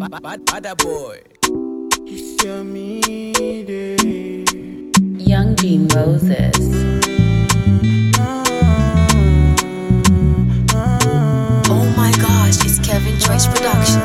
Bada boy. It's your me day. Young G Moses. Oh my gosh, it's Kevin Choice Production.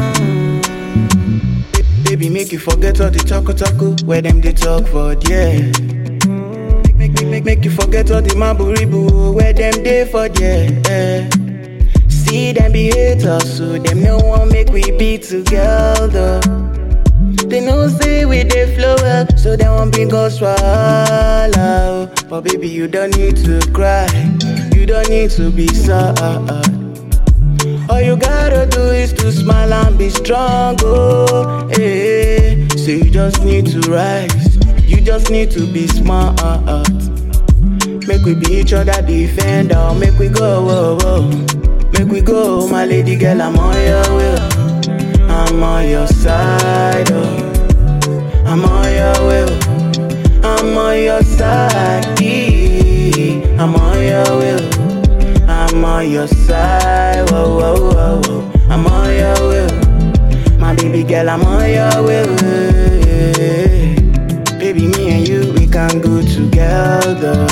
Baby, make you forget all the talk where them they talk for, yeah. Make you forget all the maburibu where them they for, yeah. See them be haters, so them no one make we be together. They know say we they flow up, so they won't bring us swallow. But baby, you don't need to cry, you don't need to be sad. All you gotta do is to smile and be strong, oh, hey. So you just need to rise, you just need to be smart. Make we be each other defender, make we go, whoa, whoa. Make we go, my lady girl, I'm on your way. I'm on your side, oh. I'm on your way. I'm on your side, I'm on your way. I'm on your side, whoa, whoa, whoa, whoa. I'm on your way. My baby girl, I'm on your way. Baby, me and you, we can go together.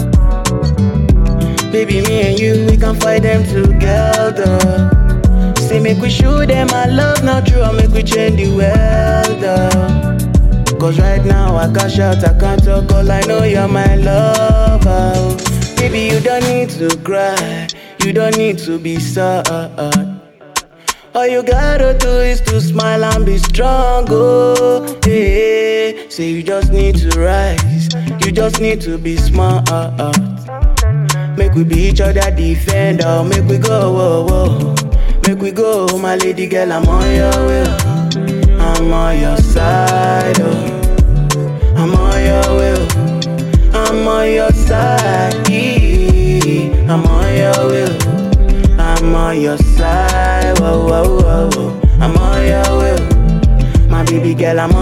Baby, me and you, we can fight them together. Say make we show them our love not true, or make we change the weather. Cause right now I can't shout, I can't talk, all I know you're my lover. Baby, you don't need to cry, you don't need to be sad. All you gotta do is to smile and be strong, oh, hey. Say you just need to rise, you just need to be smart. Make we be each other defender, make we go, whoa, whoa. Make we go, my lady girl, I'm on your way. I'm on your side, oh. I'm on your way. I'm on your side, I'm on your way. I'm on your side, whoa, whoa, whoa, whoa. I'm on your way. My baby girl, I'm